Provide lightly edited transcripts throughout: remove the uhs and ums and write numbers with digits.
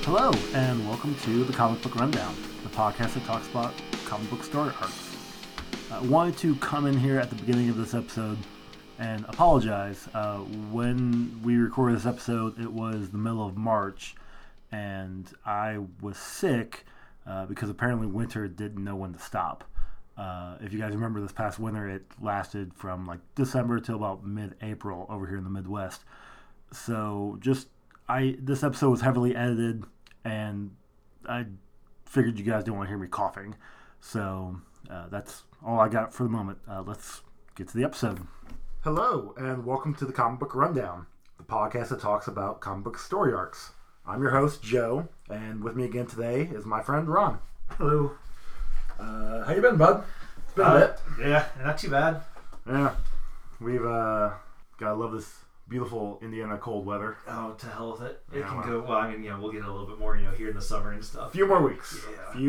Hello, and welcome to the Comic Book Rundown, the podcast that talks about comic book story arcs. I wanted to come in here at the beginning of this episode and apologize. When we recorded this episode, it was the middle of March, and I was sick because apparently winter didn't know when to stop. If you guys remember this past winter, it lasted from like December till about mid-April over here in the Midwest. So this episode was heavily edited, and I figured you guys didn't want to hear me coughing. So that's all I got for the moment. Let's get to the episode. Hello, and welcome to the Comic Book Rundown, the podcast that talks about comic book story arcs. I'm your host, Joe, and with me again today is my friend, Ron. Hello. How you been, bud? It's been a bit. Yeah, not too bad. Yeah. We've gotta love this beautiful Indiana cold weather. Oh, to hell with it. It Yeah, can well. go, well, I mean, we'll get a little bit more, here in the summer and stuff. A few more weeks.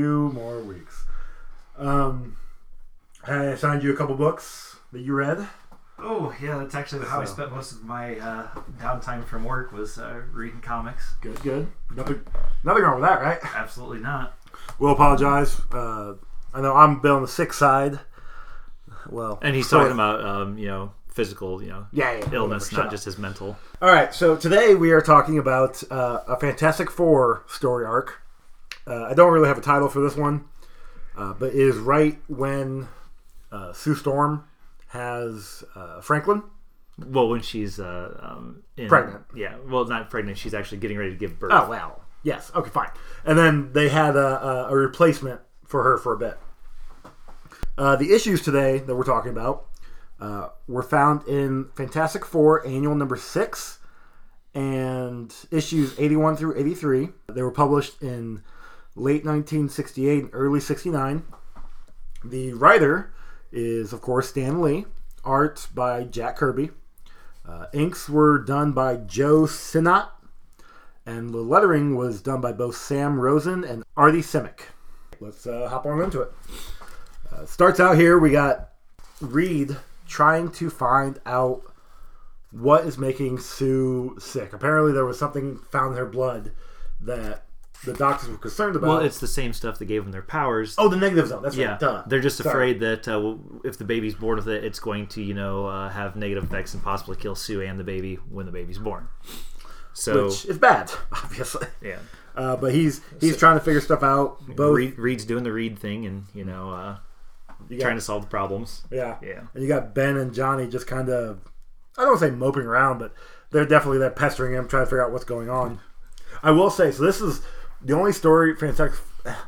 I assigned you a couple books that you read. Oh, yeah, that's actually how I spent most of my downtime from work was reading comics. Good. Nothing wrong with that, right? Absolutely not. We'll apologize. I know I'm a bit on the sick side. Well, And he's talking about, physical, yeah, illness, whatever. not just his mental. All right, so today we are talking about a Fantastic Four story arc. I don't really have a title for this one, but it is right when Sue Storm has Franklin. Well, when she's Pregnant. Yeah, well, not pregnant. She's actually getting ready to give birth. Oh, well, yes, okay, fine. And then they had a replacement for her for a bit. The issues today that we're talking about were found in Fantastic Four Annual Number 6 and issues 81 through 83. They were published in late 1968 and early 69. The writer is, of course, Stan Lee. Art by Jack Kirby. Inks were done by Joe Sinnott. And the lettering was done by both Sam Rosen and Artie Simek. Let's hop on into it. Starts out here, we got Reed trying to find out what is making Sue sick. Apparently there was something found in her blood that the doctors were concerned about. Well, it's the same stuff that gave them their powers. Oh, the negative zone. That's yeah. right. Duh. They're just Sorry. afraid that if the baby's born with it, it's going to, have negative effects and possibly kill Sue and the baby when the baby's born. So, Which is bad, obviously. yeah. But he's trying to figure stuff out. Both Reed's doing the Reed thing and, trying to solve the problems. Yeah. Yeah. And you got Ben and Johnny just kind of, I don't want to say moping around, but they're definitely there pestering him, trying to figure out what's going on. I will say, so this is the only story, Fantastic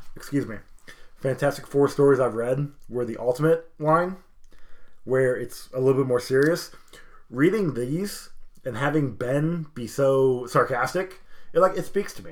Four stories I've read were the Ultimate line, where it's a little bit more serious. Reading these and having Ben be so sarcastic, it speaks to me.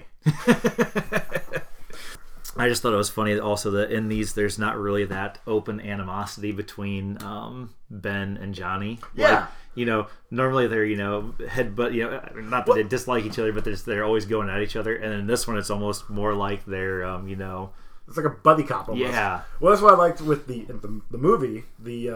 I just thought it was funny also that in these there's not really that open animosity between Ben and Johnny. Yeah. Normally they're, headbutt, not that they dislike each other, but they're always going at each other. And in this one it's almost more like they're, It's like a buddy cop almost. Yeah. Well, that's what I liked with the movie, the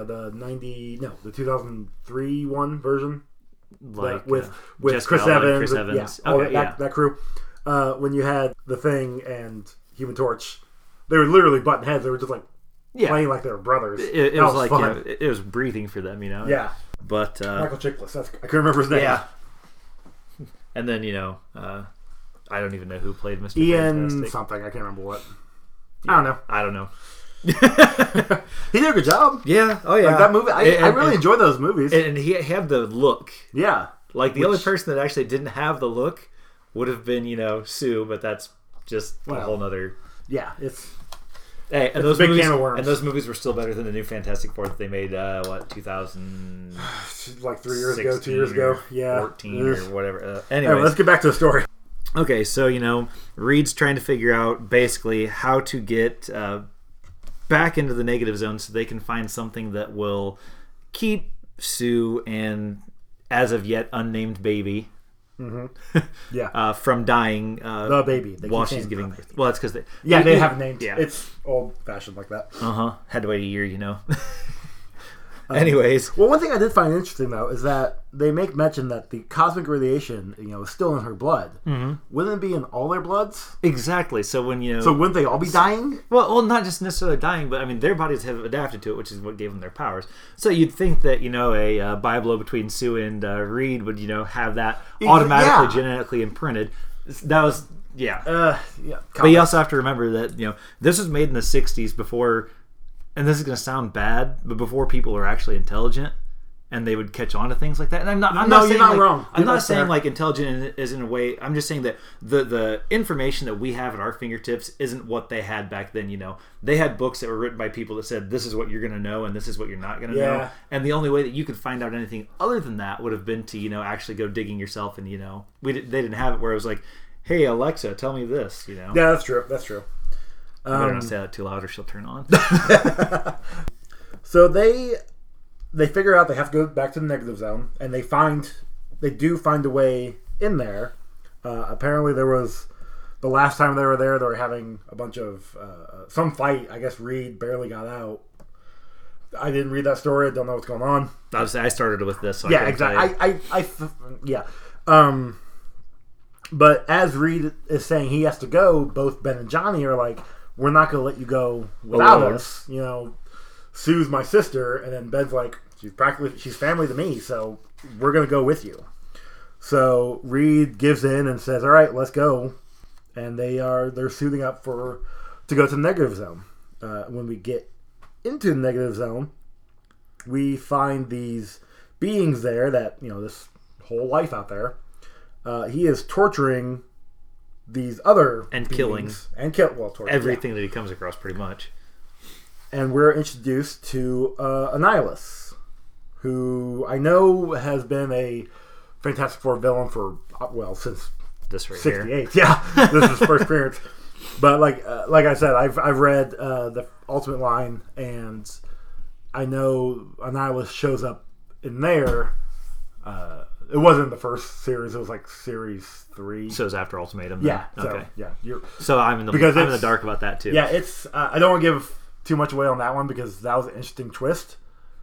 2003 one version. like with Jessica Chris Alba and Evans, Chris Evans. all Okay, that crew. When you had the Thing and Human Torch, they were literally butting heads. They were just playing like they were brothers. It That was like fun. it was breathing for them, Yeah, But Michael Chiklis. I couldn't remember his name. yeah. And then I don't even know who played Mr. Ian Fantastic. something. I can't remember what. Yeah, I don't know. He did a good job. Yeah. Oh yeah. Like that movie. I really enjoy those movies. And he had the look. Yeah. Like the only person that actually didn't have the look would have been, Sue, but that's just a whole nother. Yeah, it's. Hey, and It's those a big movies, can of worms. and those movies were still better than the new Fantastic Four that they made. 2000, like 3 years ago, 2 years ago. Yeah, 14 or whatever. Anyway, Anyways, let's get back to the story. okay, so Reed's trying to figure out basically how to get back into the negative zone so they can find something that will keep Sue and as of yet unnamed baby Yeah, from dying the baby They while keep she's saying giving the birth. baby. Well, it's because they They have named. Yeah. It's old fashioned like that. had to wait a year, Anyways, well, one thing I did find interesting though is that they make mention that the cosmic radiation, is still in her blood. Mm-hmm. Wouldn't it be in all their bloods? exactly. So when So wouldn't they all be dying? well, not just necessarily dying, but I mean, their bodies have adapted to it, which is what gave them their powers. So you'd think that a bi-blow between Sue and Reed would have that automatically genetically imprinted. That was Yeah. But you also have to remember that this was made in the '60s before, and this is going to sound bad, but before people are actually intelligent. And they would catch on to things like that. And I'm not saying you're not wrong. I'm not saying like intelligent is in a way. I'm just saying that the information that we have at our fingertips isn't what they had back then. They had books that were written by people that said this is what you're going to know and this is what you're not going to know. And the only way that you could find out anything other than that would have been to actually go digging yourself. And they didn't have it where it was like, hey Alexa, tell me this. Yeah, that's true. That's true. I better not say that too loud or she'll turn on. So they figure out they have to go back to the negative zone, and they do find a way in there. Apparently, there was the last time they were having a bunch of some fight. I guess Reed barely got out. I didn't read that story. I don't know what's going on. I started with this. So yeah, exactly. Yeah. But as Reed is saying he has to go, both Ben and Johnny are like, "We're not going to let you go without us." Sue's my sister, and then Ben's like, she's family to me, so we're gonna go with you. So Reed gives in and says, "All right, let's go," and they're suiting up to go to the negative zone. When we get into the negative zone, we find these beings there that this whole life out there. He is torturing these other and beings, killing torturing everything that he comes across, pretty much. And we're introduced to Annihilus, who I know has been a Fantastic Four villain for, since this right 68. here. Yeah, this is his first appearance. But like I said, I've read the Ultimate line, and I know Annihilus shows up in there. It wasn't the first series; it was like series 3. So it was after Ultimatum. Yeah. Then? Okay. So I'm in the dark about that too. Yeah, it's. I don't want to give too much away on that one because that was an interesting twist.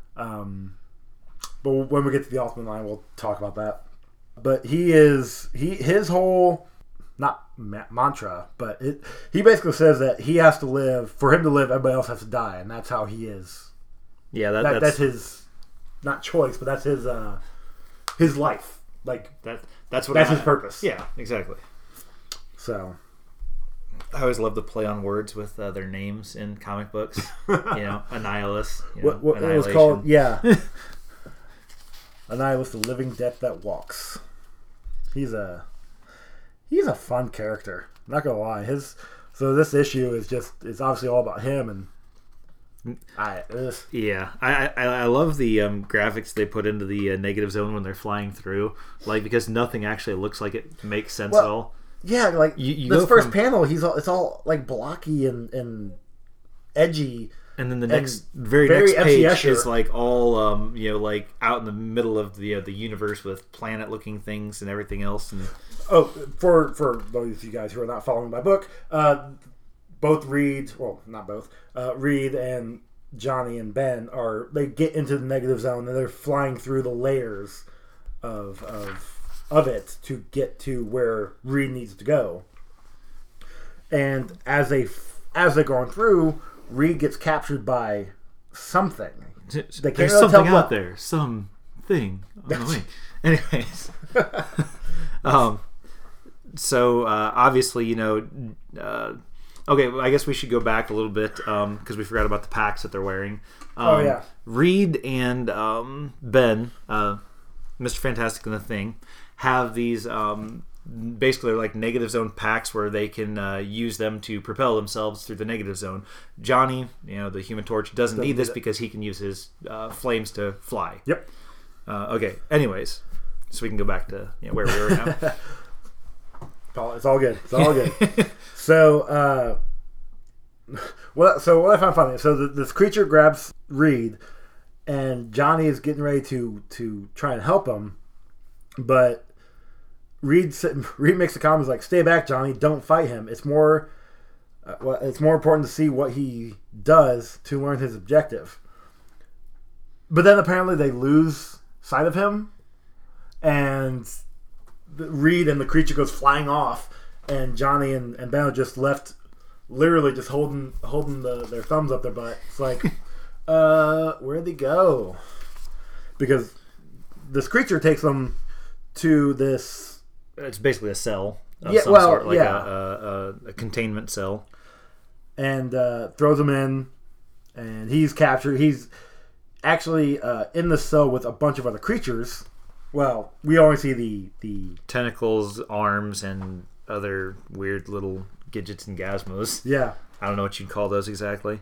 But when we get to the Ultimate line, we'll talk about that. But his whole not mantra, but he basically says that he has to live. For him to live, everybody else has to die, and that's how he is. Yeah, that's his not choice, but that's his life. Like that's his purpose. Yeah, exactly. So I always love the play on words with their names in comic books. Annihilus. What it was called? Yeah. Annihilus, the living death that walks. He's a fun character. I'm not gonna lie. So this issue it's obviously all about him, and I love the graphics they put into the negative zone when they're flying through, because nothing actually looks like it makes sense at all. Yeah, like this first panel, it's all like blocky and edgy. And then the very next page is like all like out in the middle of the universe with planet-looking things and everything else. And for those of you guys who are not following my book, both Reed and Johnny and Ben they get into the negative zone and they're flying through the layers of it to get to where Reed needs to go. And as they're going through, Reed gets captured by something. They can't really tell out there. Something. Anyways. So obviously, okay, I guess we should go back a little bit because we forgot about the packs that they're wearing. Reed and Ben, Mr. Fantastic and the Thing, have these basically they're like negative zone packs where they can use them to propel themselves through the negative zone. Johnny, the Human Torch, doesn't need this because he can use his flames to fly. Yep. Okay. Anyways, so we can go back to where we were now. It's all good. It's all good. So, what I found funny. So this creature grabs Reed, and Johnny is getting ready to try and help him, but Reed makes a comment like, "Stay back, Johnny. Don't fight him. It's more important to see what he does to learn his objective." But then apparently they lose sight of him, and Reed and the creature goes flying off, and Johnny and Ben are just left, literally just holding their thumbs up their butt. It's like, where'd they go? Because this creature takes them to this. It's basically a cell. Of Yeah, some well, sort, like yeah. a containment cell. And throws him in, and he's captured. He's actually in the cell with a bunch of other creatures. Well, we only see the Tentacles, arms, and other weird little gadgets and gizmos. yeah I don't know what you'd call those exactly.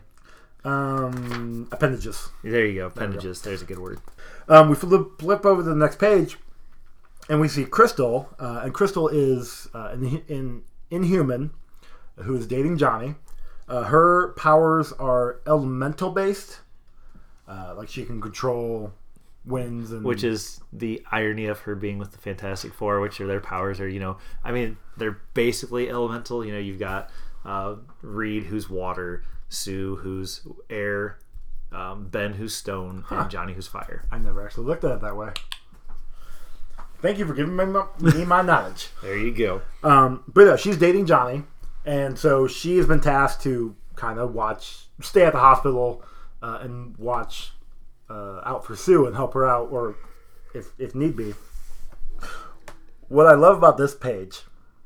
appendages. There you go. Appendages. There's a good word. We flip over to the next page, and we see Crystal, and Crystal is an Inhuman who is dating Johnny. Her powers are elemental based, like she can control winds, and Which is the irony of her being with the Fantastic Four, which are their powers are, I mean, they're basically elemental. You've got Reed, who's water, Sue, who's air, Ben, who's stone, and Johnny, who's fire. I never actually looked at it that way. Thank you for giving me my knowledge. There you go. But yeah, she's dating Johnny, and so she has been tasked to kind of stay at the hospital and watch out for Sue and help her out, or if need be. What I love about this page,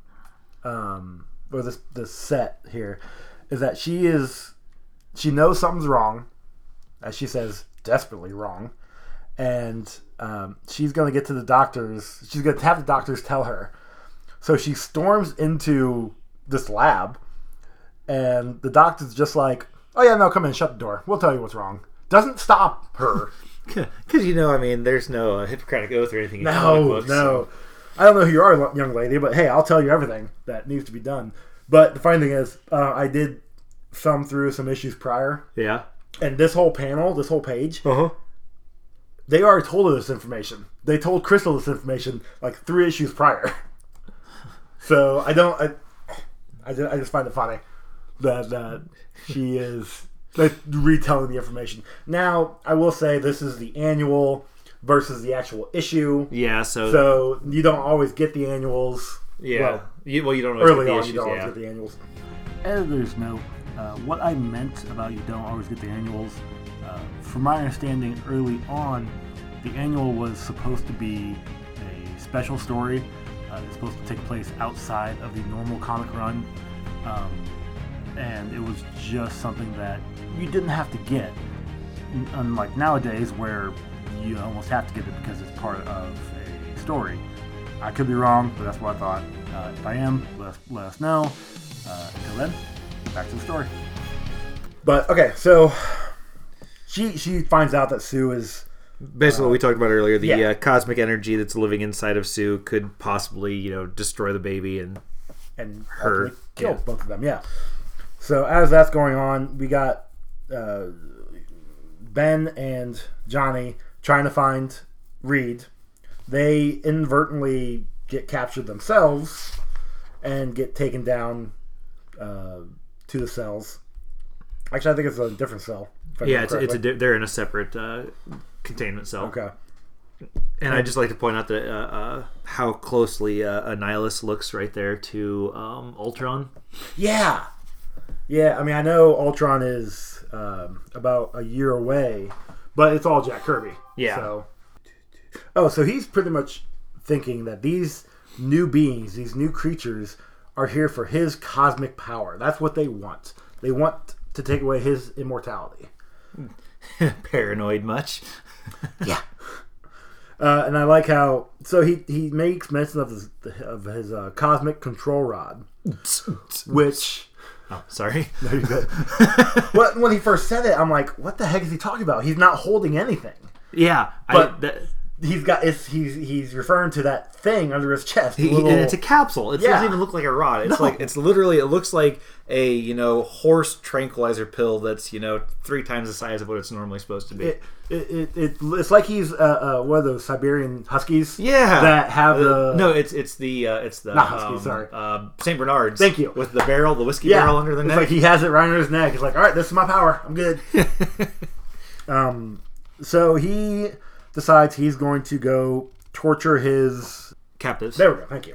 or this set here, is that she knows something's wrong, as she says, desperately wrong, and she's going to get to the doctors. She's going to have the doctors tell her. So she storms into this lab, and the doctor's just like, "Oh yeah, no, come in, shut the door. We'll tell you what's wrong." Doesn't stop her. Because, I mean, there's no Hippocratic Oath or anything in comic No, books, no. so- I don't know who you are, young lady, but hey, I'll tell you everything that needs to be done. But the funny thing is, I did thumb through some issues prior, Yeah. and this whole panel, this whole page, Uh-huh. they already told her this information. They told Crystal this information like 3 issues prior. So I just find it funny that she is retelling the information. Now, I will say this is the annual versus the actual issue. Yeah, So you don't always get the annuals. yeah. Well, You don't always early get the on, issues, you don't always yeah. get the annuals. Editor's note, what I meant about you don't always get the annuals, from my understanding early on, the annual was supposed to be a special story. It's supposed to take place outside of the normal comic run, and it was just something that you didn't have to get, unlike nowadays where you almost have to get it because it's part of a story. I could be wrong, but that's what I thought. If I am, let us know. Until then, back to the story. But okay, so she finds out that Sue is Basically, what we talked about earlier, the yeah. cosmic energy that's living inside of Sue could possibly, destroy the baby and her. ultimately kills Yeah. both of them. Yeah. So as that's going on, we got Ben and Johnny trying to find Reed. They inadvertently get captured themselves and get taken down to the cells. Actually, I think it's a different cell. if I Yeah, remember correctly. they're in a separate containment cell. Okay. And I'd just like to point out that how closely Annihilus looks right there to Ultron. Yeah. Yeah, I mean, I know Ultron is about a year away, but it's all Jack Kirby. Yeah. So he's pretty much thinking that these new beings, these new creatures, are here for his cosmic power. That's what they want. They want to take away his immortality. Paranoid much? Yeah. And I like how he makes mention of his cosmic control rod, which. Oh, sorry. No, you're good. But when he first said it, I'm like, what the heck is he talking about? He's not holding anything. Yeah, But he's referring to that thing under his chest. and it's a capsule. It doesn't even look like a rod. It's it looks like a horse tranquilizer pill that's 3 times the size of what it's normally supposed to be. It's like he's one of those Siberian huskies. Yeah, that have it's the not huskies. Sorry, Saint Bernards. Thank you. With the barrel, the whiskey barrel under the neck. It's like he has it right under his neck. He's like, all right, this is my power. I'm good. So he decides he's going to go torture his captives. There we go. Thank you.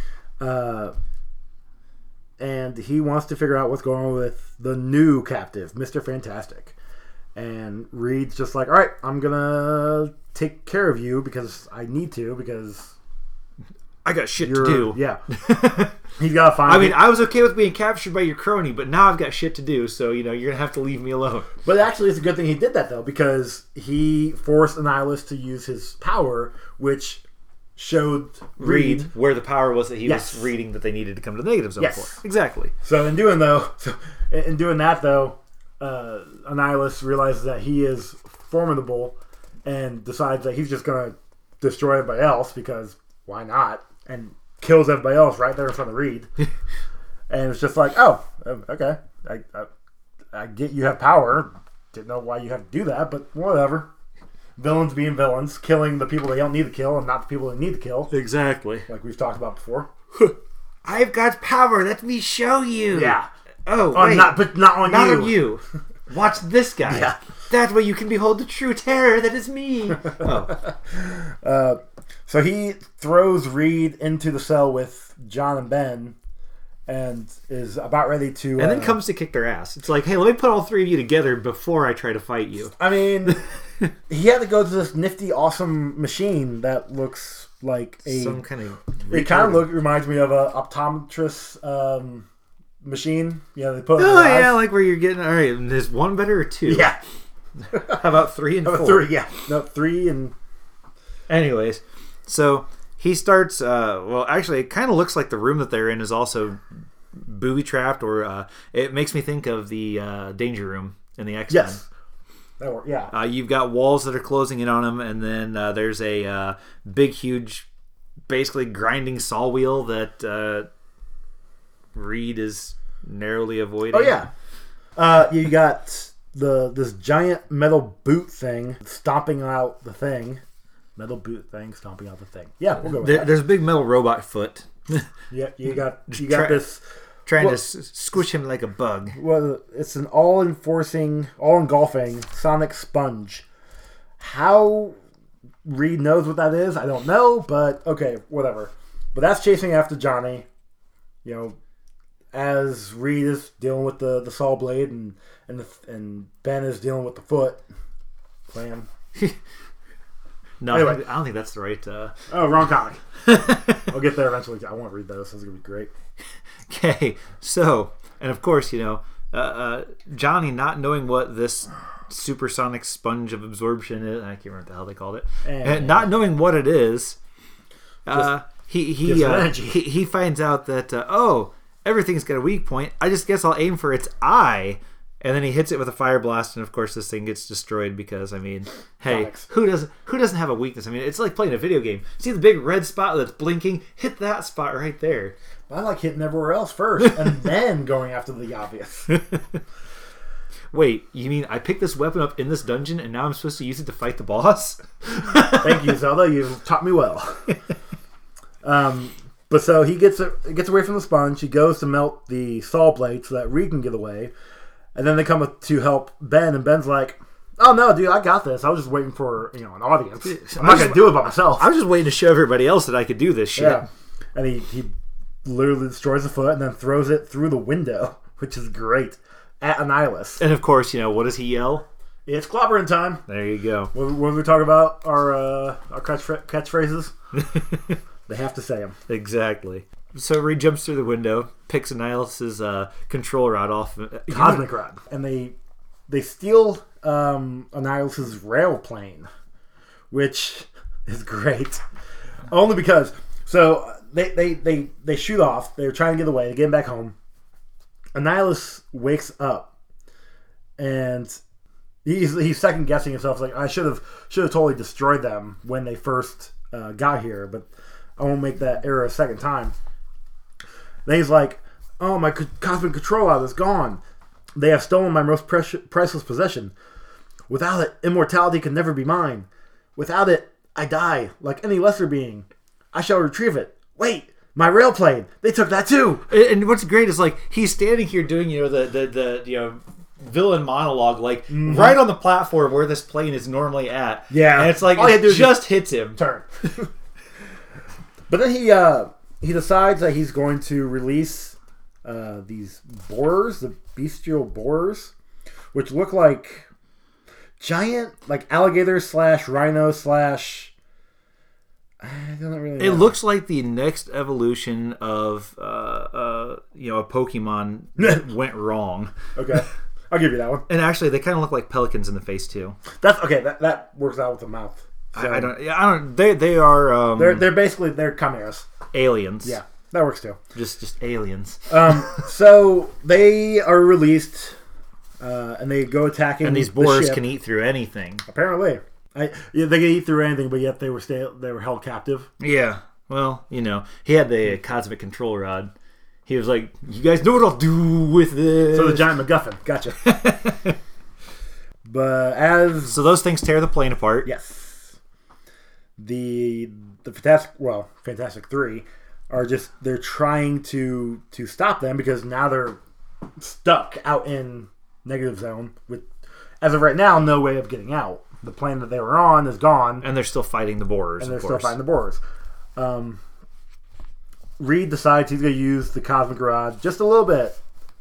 And he wants to figure out what's going on with the new captive, Mr. Fantastic. And Reed's just like, all right, I'm going to take care of you because I need to, because I got shit to do. Yeah. He's got to find I mean, I was okay with being captured by your crony, but now I've got shit to do, so, you're going to have to leave me alone. But actually, it's a good thing he did that, though, because he forced Annihilus to use his power, which showed Reed where the power was that he was reading that they needed to come to the negative zone for. Exactly. So in doing that, though, Annihilus realizes that he is formidable and decides that he's just going to destroy everybody else because why not? And kills everybody else right there in front of Reed. And it's just like, oh, okay. I get you have power. Didn't know why you have to do that, but whatever. Villains being villains, killing the people they don't need to kill and not the people they need to kill. Exactly. Like we've talked about before. I've got power. Let me show you. Yeah. Oh, wait. Not on you. Not on you. Watch this guy. Yeah. That way you can behold the true terror that is me. So he throws Reed into the cell with John and Ben and is about ready to... And then comes to kick their ass. It's like, hey, let me put all three of you together before I try to fight you. I mean, he had to go to this nifty, awesome machine that looks like some kind of... It kind of reminds me of a optometrist machine. Yeah, they put. Oh yeah, like where you're getting. All right, is one better or two? Yeah. How about 3 and 4? 3, yeah. No, 3 and. Anyways, so he starts. Well, actually, it kind of looks like the room that they're in is also booby trapped, or it makes me think of the Danger Room in the X-Men. Yes. Yeah. You've got walls that are closing in on them, and then there's a big, huge, basically grinding saw wheel that Reed is narrowly avoiding. Oh yeah. You got this giant metal boot thing stomping out the thing. Metal boot thing stomping out the thing. Yeah, we'll go with that. There's a big metal robot foot. Yeah, you got this. Trying to squish him like a bug. Well, it's an all-engulfing sonic sponge. How Reed knows what that is, I don't know, but okay, whatever. But that's chasing after Johnny. You know, as Reed is dealing with the saw blade and Ben is dealing with the foot clam. No, anyway. I don't think that's the right... wrong comic. I'll get there eventually. I want to read those. This is going to be great. Okay, so, and of course, Johnny not knowing what this supersonic sponge of absorption is, I can't remember what the hell they called it, and not knowing what it is, he finds out that, everything's got a weak point, I just guess I'll aim for its eye, and then he hits it with a fire blast, and of course this thing gets destroyed because, I mean, hey, who doesn't have a weakness? I mean, it's like playing a video game. See the big red spot that's blinking? Hit that spot right there. I like hitting everywhere else first, and then going after the obvious. Wait, you mean I picked this weapon up in this dungeon, and now I'm supposed to use it to fight the boss? Thank you, Zelda. You've taught me well. But so he gets away from the sponge. He goes to melt the saw blade so that Reed can get away. And then they come to help Ben, and Ben's like, "Oh no, dude, I got this. I was just waiting for an audience. I'm not gonna do it by myself. I was just waiting to show everybody else that I could do this shit." Yeah. And he literally destroys the foot and then throws it through the window, which is great, at Annihilus. And of course, what does he yell? It's clobbering time. There you go. When we talk about our catchphrases, they have to say them. Exactly. So Reed jumps through the window, picks Annihilus's control rod off. Cosmic rod. And they steal Annihilus's rail plane, which is great. Only because... So they shoot off. They're trying to get away. They get him back home. Annihilus wakes up, and he's second guessing himself. Like, I should have totally destroyed them when they first got here, but I won't make that error a second time. Then he's like, "Oh, my cosmic control rod is gone. They have stolen my most priceless possession. Without it, immortality can never be mine. Without it, I die like any lesser being. I shall retrieve it. Wait, my rail plane. They took that too." And what's great is, like, he's standing here doing, the villain monologue, like right on the platform where this plane is normally at. Yeah, and it's like all it just hits him. Turn. But then he decides that he's going to release these borers, the bestial borers, which look like giant, like alligators / rhino / I don't really know. It looks like the next evolution of a Pokemon went wrong. Okay, I'll give you that one. And actually, they kind of look like pelicans in the face too. That's okay. That works out with the mouth. So I don't. They are. They're basically chimeras. Aliens. Yeah, that works too. Just aliens. So they are released, and they go attacking. And these boars can eat through anything. Apparently, they can eat through anything, but yet they were held captive. Yeah. Well, he had the cosmic control rod. He was like, "You guys know what I'll do with this." So the giant MacGuffin. Gotcha. But so those things tear the plane apart. Yes. The Fantastic Three are they're trying to stop them because now they're stuck out in negative zone with, as of right now, no way of getting out. The plane that they were on is gone, and they're still fighting the borers. Reed decides he's going to use the cosmic rod just a little bit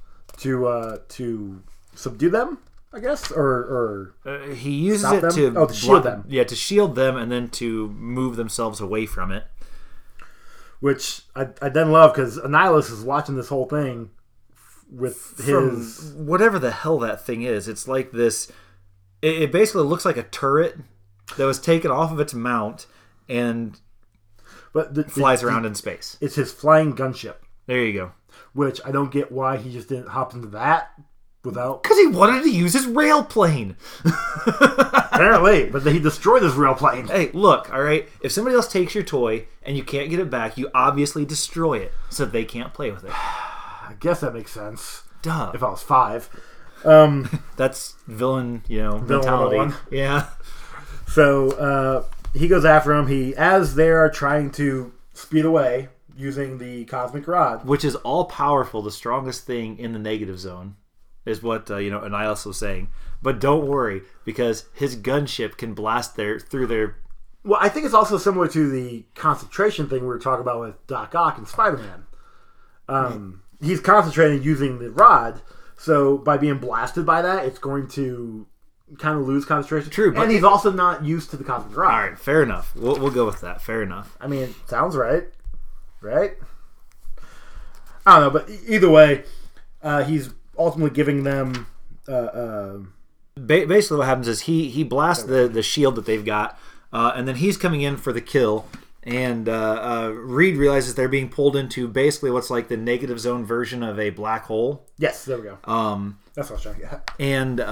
to subdue them, I guess, or he uses it to shield them. Yeah, to shield them, and then to move themselves away from it. Which I then love because Annihilus is watching this whole thing with his whatever the hell that thing is. It's like this. It basically looks like a turret that was taken off of its mount and flies around in space. It's his flying gunship. There you go. Which I don't get why he just didn't hop into that without... Because he wanted to use his rail plane. Apparently, but he destroyed his rail plane. Hey, look, all right? If somebody else takes your toy and you can't get it back, you obviously destroy it so they can't play with it. I guess that makes sense. Duh. If I was 5. That's villain, mentality. Villain. Yeah. So he goes after him. As they're trying to speed away using the cosmic rod, which is all powerful, the strongest thing in the negative zone, is what Annihilus was saying. But don't worry, because his gunship can blast through their. Well, I think it's also similar to the concentration thing we were talking about with Doc Ock and Spider-Man. He's concentrating using the rod. So by being blasted by that, it's going to kind of lose concentration. True, and he's also not used to the cosmic rod. All right, fair enough. We'll go with that. Fair enough. I mean, it sounds right. Right? I don't know, but either way, he's ultimately giving them... Basically what happens is he blasts the shield that they've got, and then he's coming in for the kill. And Reed realizes they're being pulled into basically what's like the negative zone version of a black hole. Yes, there we go. That's what I was trying to get at.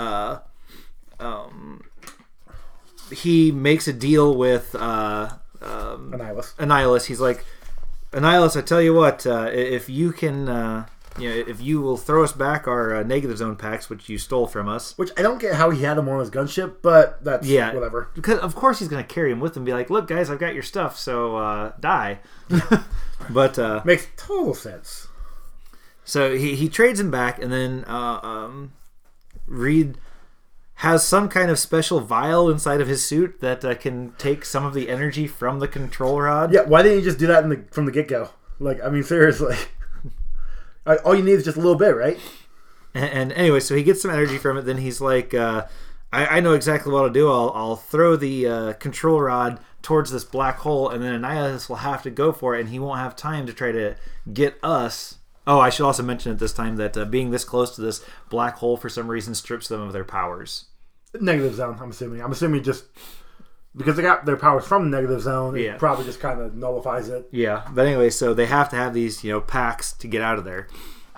And he makes a deal with Annihilus. He's like, Annihilus, I tell you what, if you can... if you will throw us back our negative zone packs, which you stole from us. Which I don't get how he had them on his gunship, but that's whatever. Because of course he's going to carry him with him and be like, look, guys, I've got your stuff, so die. But makes total sense. So he trades him back, and then Reed has some kind of special vial inside of his suit that can take some of the energy from the control rod. Yeah, why didn't you just do that from the get-go? Like, I mean, seriously. All you need is just a little bit, right? And anyway, so he gets some energy from it. Then he's like, I know exactly what I'll do. I'll throw the control rod towards this black hole, and then Annihilus will have to go for it, and he won't have time to try to get us. Oh, I should also mention at this time that being this close to this black hole for some reason strips them of their powers. Negative zone, I'm assuming. I'm assuming just... Because they got their powers from the negative zone, it probably just kind of nullifies it. Yeah, but anyway, so they have to have these, packs to get out of there.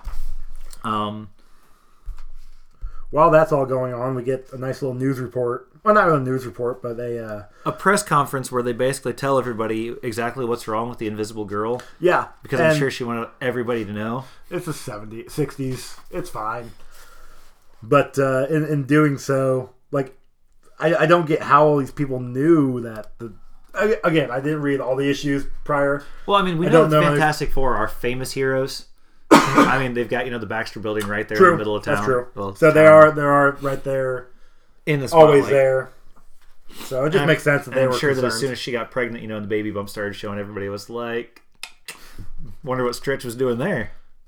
While that's all going on, we get a nice little news report. Well, not really a news report, but a press conference where they basically tell everybody exactly what's wrong with the Invisible Girl. Yeah. Because I'm sure she wanted everybody to know. It's the 60s. It's fine. But in doing so, like... I don't get how all these people knew that. Again, I didn't read all the issues prior. Well, I mean, we know the Fantastic Four are famous heroes. I mean, they've got the Baxter Building right there in the middle of town. That's true. Well, so they are right there, in the spotlight. always there. So it just makes sense that they were I'm sure concerned. that as soon as she got pregnant, and the baby bump started showing, everybody was like, wonder what Stretch was doing there.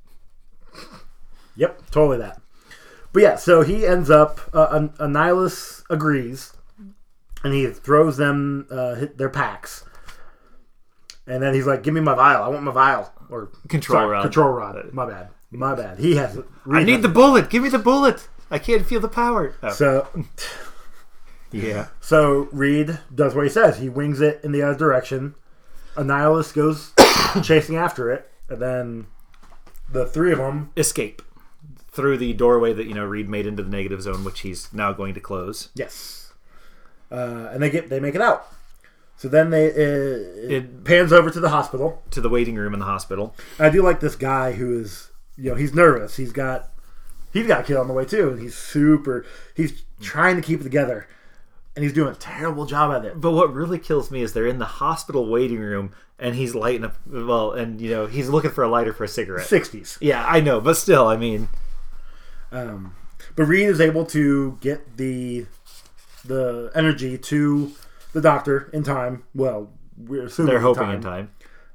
Yep, totally that. But yeah, so he ends up, Annihilus agrees, and he throws them their packs. And then he's like, give me my vial. I want my vial. Or Control rod. Control rod. My bad. He has it. I need the bullet. Give me the bullet. I can't feel the power. Oh. So, yeah. So Reed does what he says. He wings it in the other direction. Annihilus goes chasing after it. And then the three of them escape through the doorway that Reed made into the negative zone, which he's now going to close. Yes. And they make it out. So then it pans over to the hospital. To the waiting room in the hospital. I do like this guy who is, he's nervous. He's got killed on the way too. And he's trying to keep it together. And he's doing a terrible job at it. But what really kills me is they're in the hospital waiting room and he's lighting up, he's looking for a lighter for a cigarette. 60s. Yeah, I know. But still, I mean. But Reed is able to get the energy to the doctor in time. Well, we're assuming they're hoping in time.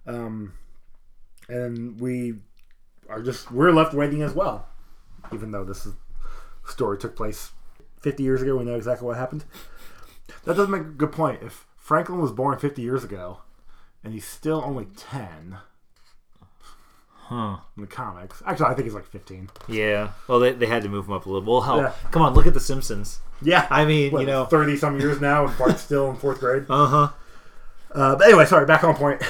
And we're left waiting as well. Even though this story took place 50 years ago, we know exactly what happened. That does make a good point. If Franklin was born 50 years ago, and he's still only 10 in the comics. Actually, I think he's like 15. Yeah. Well, they had to move him up a little. Well, hell, Yeah. Come on, look at The Simpsons. Yeah. I mean, 30-some years now, and Bart's still in 4th grade. Uh-huh. But anyway, sorry, back on point.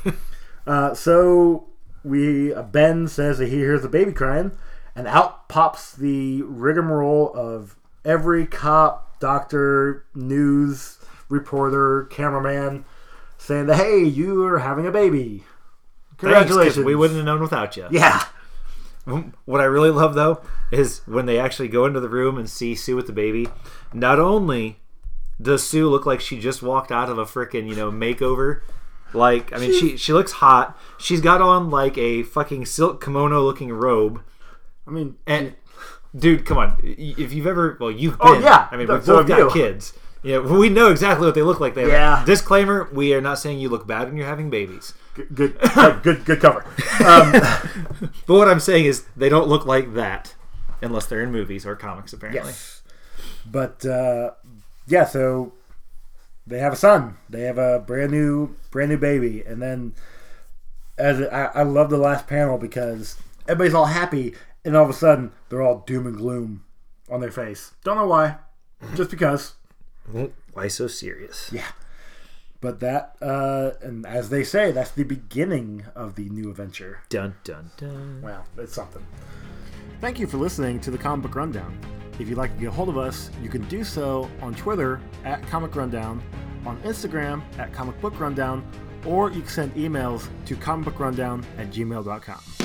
So Ben says that he hears the baby crying, and out pops the rigmarole of every cop, doctor, news reporter, cameraman saying that, hey, you are having a baby. Congratulations. Thanks, we wouldn't have known without you. Yeah. What I really love, though, is when they actually go into the room and see Sue with the baby. Not only does Sue look like she just walked out of a frickin', makeover. Like, I mean, she looks hot. She's got on, like, a fucking silk kimono-looking robe. I mean... And, dude, come on. If you've ever... Well, you've been. Oh, yeah. I mean, we've both got kids. We know exactly what they look like. Yeah. Disclaimer, we are not saying you look bad when you're having babies. Good cover. But what I'm saying is they don't look like that unless they're in movies or comics, apparently. Yes. But, so they have a son. They have a brand new baby. And then I love the last panel because everybody's all happy, and all of a sudden they're all doom and gloom on their face. Don't know why. Just because. Why so serious? Yeah. But that, and as they say, that's the beginning of the new adventure. Dun, dun, dun. Wow, it's something. Thank you for listening to the Comic Book Rundown. If you'd like to get a hold of us, you can do so on Twitter at Comic Rundown, on Instagram at Comic Book Rundown, or you can send emails to comicbookrundown@gmail.com.